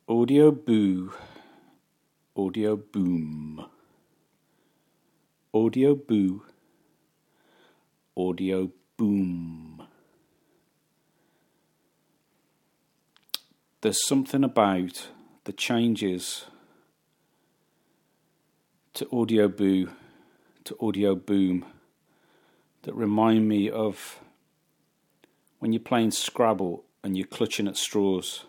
Audio boo, audio boom. Audio boo, audio boom. There's something about the changes to audio boo, to audio boom, that remind me of when you're playing Scrabble and you're clutching at straws,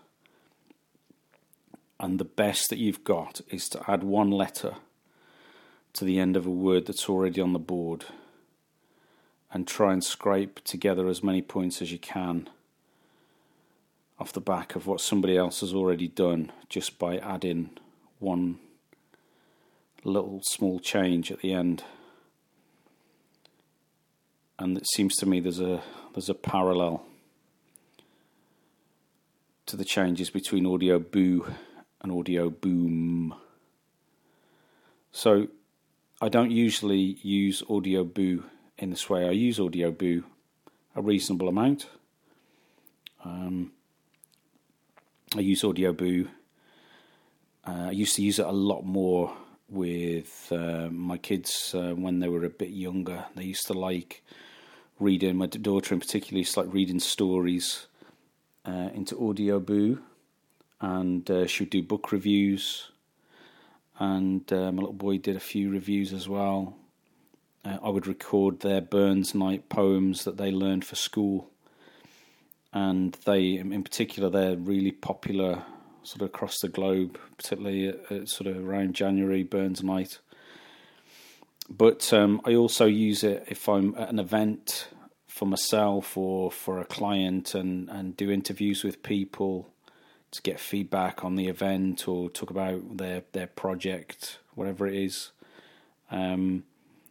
and the best that you've got is to add one letter to the end of a word that's already on the board and try and scrape together as many points as you can off the back of what somebody else has already done, just by adding one little small change at the end. And it seems to me there's a parallel to the changes between audio boo and audio boom. So I don't usually use audio boo in this way. I use audio boo a reasonable amount. I use audio boo. I used to use it a lot more with my kids when they were a bit younger. They used to like reading, my daughter in particular used to like reading stories into audio boo, and she would do book reviews, and my little boy did a few reviews as well. I would record their Burns Night poems that they learned for school, and they, in particular, they're really popular sort of across the globe, particularly at sort of around January, Burns Night. But I also use it if I'm at an event for myself or for a client, and do interviews with people to get feedback on the event or talk about their project, whatever it is. And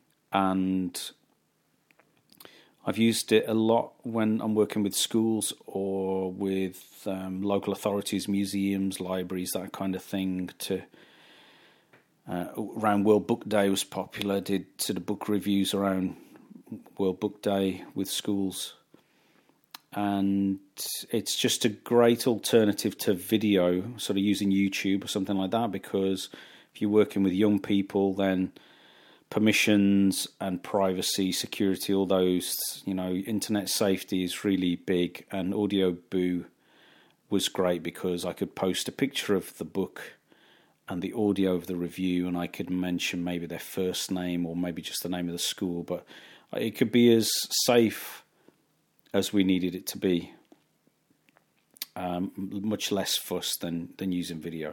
I've used it a lot when I'm working with schools or with local authorities, museums, libraries, that kind of thing. To around World Book Day was popular, did sort of book reviews around World Book Day with schools. And it's just a great alternative to video, sort of using YouTube or something like that, because if you're working with young people, then permissions and privacy, security, all those, internet safety is really big. And audio boo was great because I could post a picture of the book and the audio of the review, and I could mention maybe their first name or maybe just the name of the school, but it could be as safe as we needed it to be. Much less fuss than using video.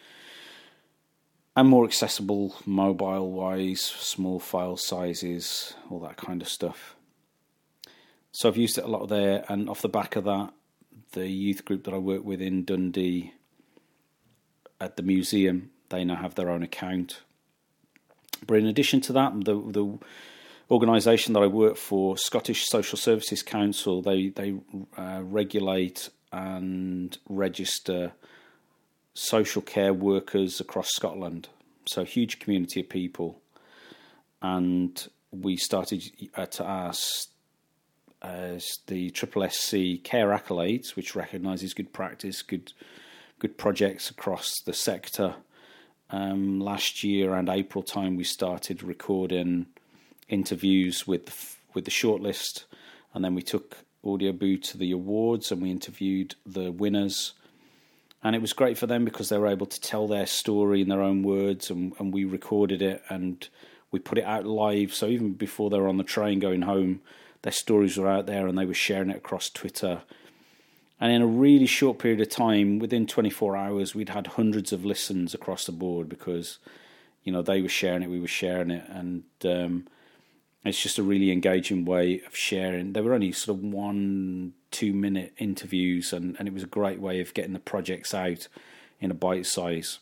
And more accessible mobile-wise, small file sizes, all that kind of stuff. So I've used it a lot there, and off the back of that, the youth group that I work with in Dundee at the museum, they now have their own account. But in addition to that, the organisation that I work for, Scottish Social Services Council, they regulate and register social care workers across Scotland. So a huge community of people. And we started to ask as the SSSC Care Accolades, which recognises good practice, good projects across the sector. Last year, around April time, we started recording interviews with the shortlist, and then we took Audio Boo to the awards and we interviewed the winners. And it was great for them because they were able to tell their story in their own words, and we recorded it and we put it out live. So even before they were on the train going home, their stories were out there and they were sharing it across Twitter. And in a really short period of time, within 24 hours, we'd had hundreds of listens across the board because, they were sharing it, we were sharing it. And it's just a really engaging way of sharing. They were only sort of 1-2 minute interviews, and it was a great way of getting the projects out in a bite size.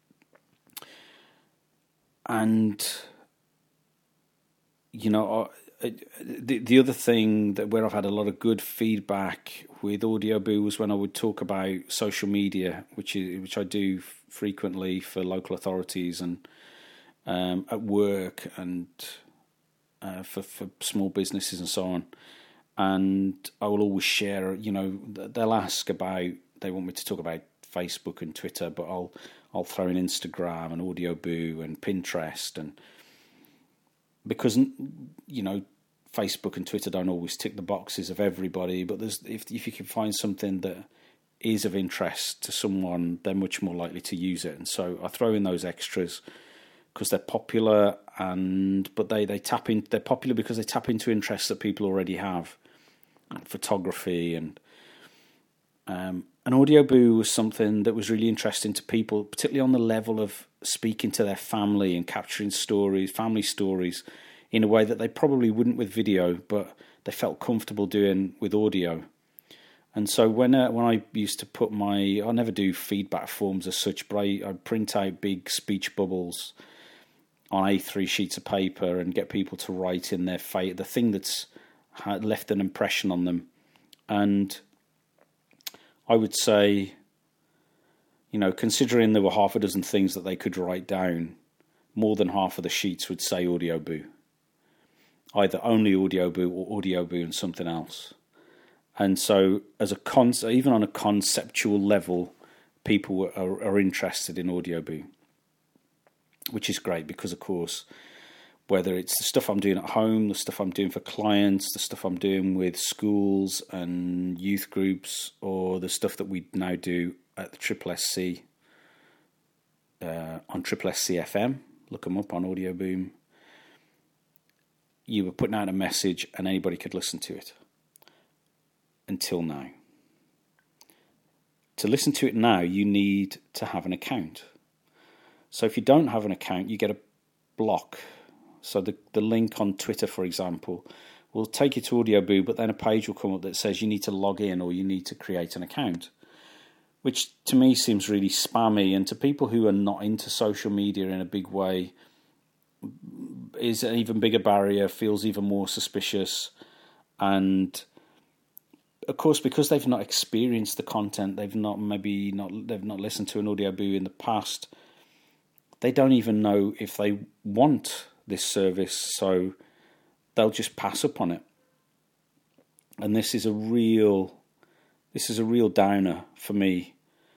And, the other thing where I've had a lot of good feedback with Audio Boo was when I would talk about social media, which I do frequently for local authorities and at work and for small businesses and so on. And I will always share, they'll ask about, they want me to talk about Facebook and Twitter, but I'll throw in Instagram and Audioboo and Pinterest, and because Facebook and Twitter don't always tick the boxes of everybody, but if you can find something that is of interest to someone, they're much more likely to use it. And so I throw in those extras because they're popular, but they're popular because they tap into interests that people already have, photography and Audioboo was something that was really interesting to people, particularly on the level of speaking to their family and capturing family stories, in a way that they probably wouldn't with video, but they felt comfortable doing with audio. And so when I used to put I never do feedback forms as such, but I print out big speech bubbles on A3 sheets of paper and get people to write in the thing that's left an impression on them. And I would say, considering there were half a dozen things that they could write down, more than half of the sheets would say Audioboo. Either only Audioboo or Audioboo and something else. And so, even on a conceptual level, people are interested in Audioboo, which is great because, of course, whether it's the stuff I'm doing at home, the stuff I'm doing for clients, the stuff I'm doing with schools and youth groups, or the stuff that we now do at the SSC on SSC FM, look them up on Audioboom. You were putting out a message and anybody could listen to it. Until now. To listen to it now, you need to have an account. So if you don't have an account, you get a block. So the link on Twitter, for example, will take you to Audioboo, but then a page will come up that says you need to log in or you need to create an account, which to me seems really spammy, and to people who are not into social media in a big way is an even bigger barrier, feels even more suspicious. And of course, because they've not experienced the content, they've not listened to an Audioboo in the past, they don't even know if they want this service, so they'll just pass up on it. And this is a real downer for me.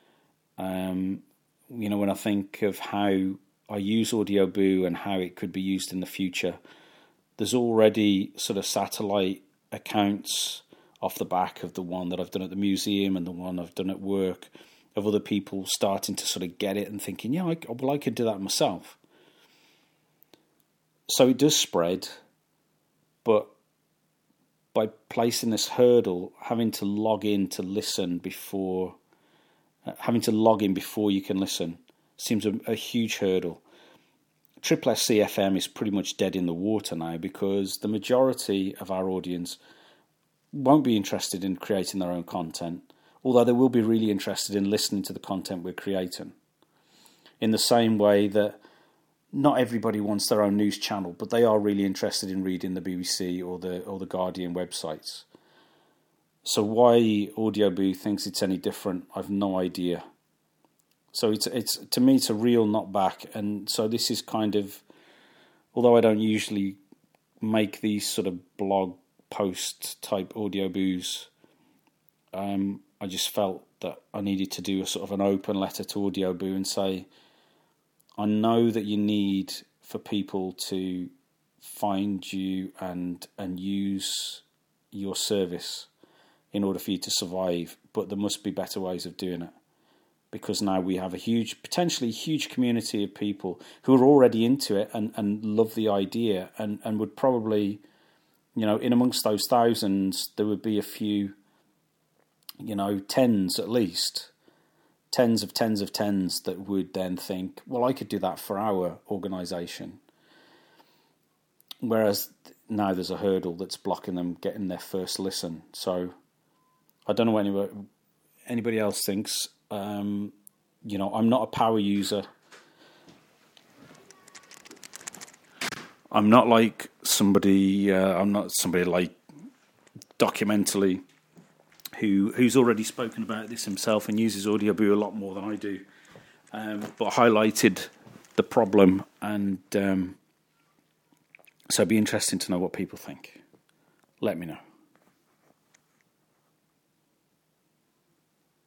When I think of how I use Audioboo and how it could be used in the future, there's already sort of satellite accounts off the back of the one that I've done at the museum and the one I've done at work, of other people starting to sort of get it and thinking, I could do that myself. So it does spread, but by placing this hurdle, having to log in before you can listen, seems a huge hurdle. SSC FM is pretty much dead in the water now because the majority of our audience won't be interested in creating their own content, although they will be really interested in listening to the content we're creating. In the same way that not everybody wants their own news channel, but they are really interested in reading the BBC or the Guardian websites. So why Audioboo thinks it's any different, I've no idea. So it's to me it's a real knockback, and so this is kind of, although I don't usually make these sort of blog post type Audioboos, I just felt that I needed to do a sort of an open letter to Audioboo and say, I know that you need for people to find you and use your service in order for you to survive, but there must be better ways of doing it. Because now we have potentially huge community of people who are already into it and love the idea and would probably, in amongst those thousands, there would be a few, tens at least, tens of tens that would then think, well, I could do that for our organisation. Whereas now there's a hurdle that's blocking them getting their first listen. So I don't know what anybody else thinks. I'm not a power user. I'm not like somebody. I'm not somebody like Documentally, who's already spoken about this himself and uses Audioboo a lot more than I do, but highlighted the problem, and so it'd be interesting to know what people think. Let me know.